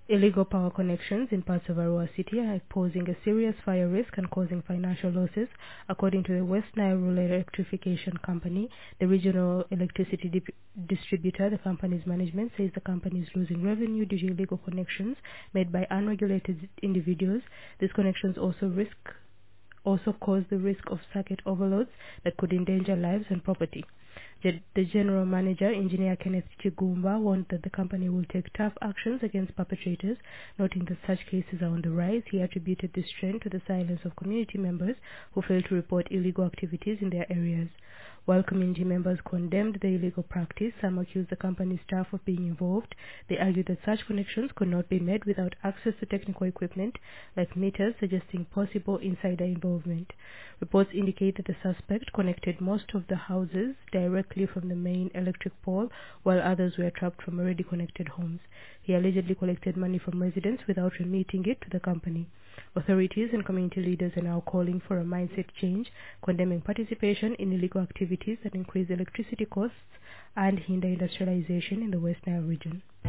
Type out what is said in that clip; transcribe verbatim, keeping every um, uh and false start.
Illegal power connections in parts of Arua City are posing a serious fire risk and causing financial losses. According to the West Nile Rural Electrification Company, the regional electricity dip- distributor, the company's management says the company is losing revenue due to illegal connections made by unregulated individuals. These connections also risk also cause the risk of circuit overloads that could endanger lives and property. The, the general manager, Engineer Kenneth Chigumba, warned that the company will take tough actions against perpetrators, noting that such cases are on the rise. He attributed this trend to the silence of community members who failed to report illegal activities in their areas. While community members condemned the illegal practice, some accused the company's staff of being involved. They argued that such connections could not be made without access to technical equipment like meters, suggesting possible insider involvement. Reports indicate that the suspect connected most of the houses directly from the main electric pole, while others were trapped from already connected homes. He allegedly collected money from residents without remitting it to the company. Authorities and community leaders are now calling for a mindset change, condemning participation in illegal activities that increase electricity costs and hinder industrialization in the West Nile region.